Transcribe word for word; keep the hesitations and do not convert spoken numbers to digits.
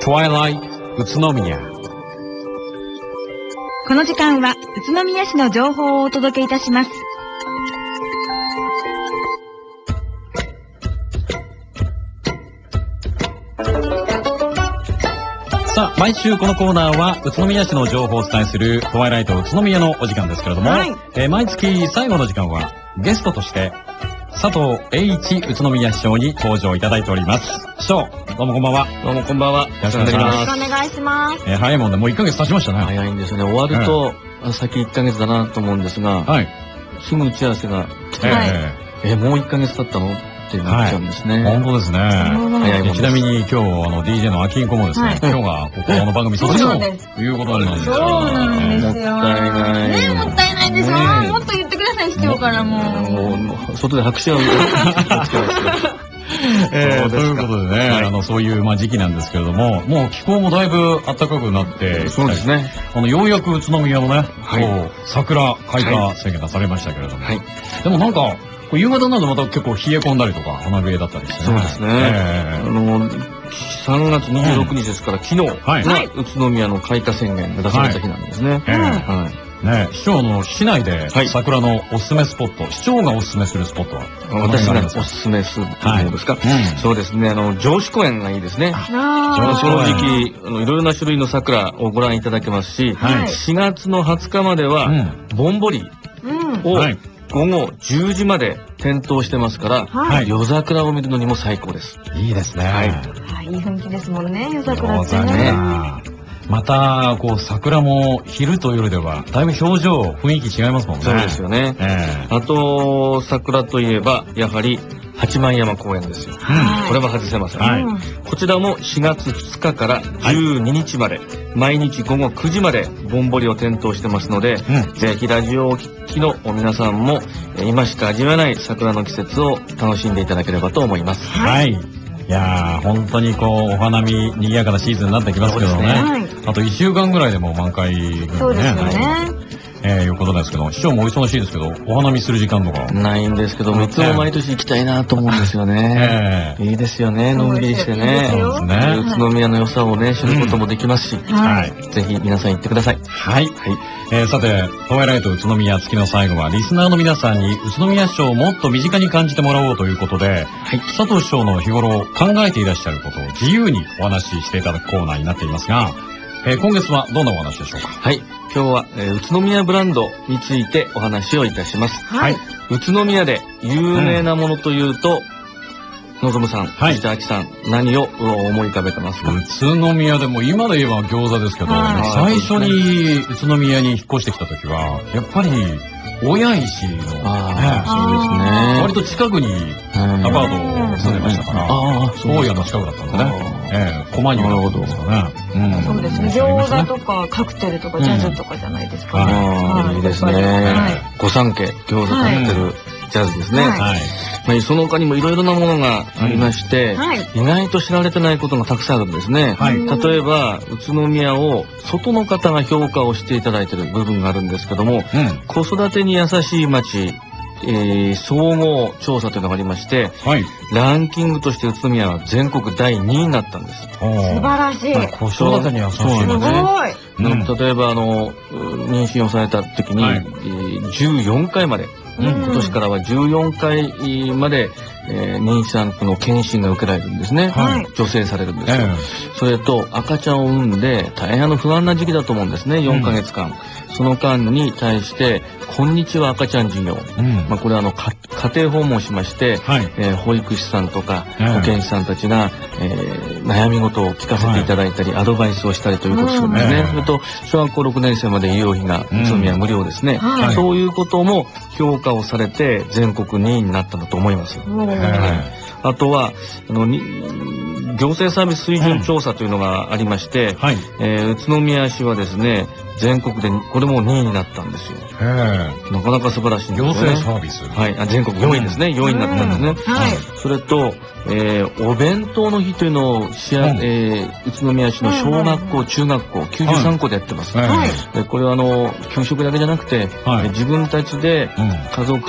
Twilight 宇都宮。 この時間は宇都宮市の情報をお届けいたします。 さあ、毎週このコーナーは宇都宮市の情報をお伝えするトワイライト宇都宮のお時間ですけれども、はい、えー、毎月最後の時間はゲストとして佐藤栄一宇都宮市長に登場いただいております。市長、どうもこんばんは。 どうもこんばんは。よろしくお願いします。 よろしくお願いします。 えー、早いもんでもういっかげつ経ちましたね。 早いんですね。終わると、えー、先いっかげつだなと思うんですが、はい、すぐ打ち合わせが来て、えーえー、もういっかげつ経ったのってなっちゃうんですね。 はい、本当ですね。 早いもんです。 ちなみに今日あの ディージェー の秋彦もですね、はい、今日がここの番組卒業ということなんですよ。 そうなんですよ。 もったいない。 ね、もったいないですよ。もっと言ってください、市長からも。 もう外で拍手をえー、ということでね、はい、あのそういう、まあ、時期なんですけれども、もう気候もだいぶ暖かくなってそうですね。 あのようやく宇都宮のね、はい、こう桜開花宣言出されましたけれども、はい、でもなんか夕方になるとまた結構冷え込んだりとか花冷えだったりしてね。 そうですね。えー、あのさんがつにじゅうろくにちですから、うん、昨日が宇都宮の開花宣言が出された日なんですね。はい。 はいね、市長の市内で桜のおすすめスポット、はい、市長がおすすめするスポットは私がおすすめするものですか、はいうん、そうですね、あの上子公園がいいですね。正直あのいろいろな種類の桜をご覧いただけますし、はい、しがつのはつかまでは、うん、ぼんぼりを、うんはい、ごごじゅうじまで点灯してますから、はい、夜桜を見るのにも最高です。 いいですね。はい、 はい、いい雰囲気ですもんね、夜桜ってね。 またこう桜も昼と夜ではだいぶ表情雰囲気違いますもんね。 そうですよね。えー、あと桜といえばやはり八幡山公園ですよ。はい、これは外せません。はい、こちらもしがつふつかからじゅうににちまで、はい、毎日ごごくじまでぼんぼりを点灯してますので、うん、ぜひラジオをお聞きの皆さんも今しか味わえない桜の季節を楽しんでいただければと思います。 はい、いやー本当にこうお花見賑やかなシーズンになってきますけどね、はい、あといっしゅうかんぐらいでもう満開がね、 そうですよね、 えー、いうことですけど、市長もお忙しいですけどお花見する時間とかないんですけど、いつも毎年行きたいなと思うんですよね。えー、いいですよね、のんびりしてね、そうですね、宇都宮の良さをね知ることもできますし、うん、はい、ぜひ皆さん行ってください。 はい、はい、えー、さてトワイライト宇都宮月の最後はリスナーの皆さんに宇都宮市をもっと身近に感じてもらおうということで、はい、佐藤市長の日頃考えていらっしゃることを自由にお話ししていただくコーナーになっていますが、えー、今月はどんなお話でしょうか。 はい、今日は、えー、宇都宮ブランドについてお話をいたします。はい、宇都宮で有名なものというと、うん、のぞむさん、藤田明さん、何を思い浮かべてますか。 宇都宮でも今で言えば餃子ですけど、最初に宇都宮に引っ越してきた時はやっぱり親石の、ね、そうですね、割と近くにアパートを住んでましたから、大家の近くだったんでね、ええ、駒になるほどですよね。 そうですね、餃子とかカクテルとかジャズとかじゃないですかね。 ああ、いいですね。御三家、餃子、カクテル、ジャズですね。はい。その他にもいろいろなものがありまして、意外と知られてないことがたくさんあるんですね。例えば宇都宮を外の方が評価をしていただいている部分があるんですけども、子育てに優しい街、えー、総合調査というのがありまして、はい、ランキングとして宇都宮は全国だいにいになったんです。 素晴らしい。 子育てに優しい街。すごい。 うん、例えばあの妊娠をされた時に、はい、えー、じゅうよんかいまで、うん、今年からはじゅうよんかいまで、えー、妊産婦の検診が受けられるんですね。はい、助成されるんですよ。えー、それと赤ちゃんを産んで大変あの不安な時期だと思うんですね、よんかげつかん。うん、その間に対してこんにちは赤ちゃん事業、うん、まあこれはあの家庭訪問しまして、はい、えー、保育士さんとか保健師さんたちが、えー、悩み事を聞かせていただいたり、はい、アドバイスをしたりということをするんですね。それと小学校ろくねん生まで医療費が宇都宮無料ですね。はい、そういうことも評価をされて全国にいになったんだと思います。あとはあのに行政サービス水準調査というのがありまして、はい、えー、宇都宮市はですね全国でこれもにいになったんですよ。なかなか素晴らしいんですよね。 行政サービス、 はい、あ、全国よんいですね、よんいになったんですね。はい、それと、えー、お弁当の日というのをしあ、うん、えー、宇都宮市の小学校、中学校きゅうじゅうさんこでやってます。はい、これはあの給食だけじゃなくて、はい、自分たちで家族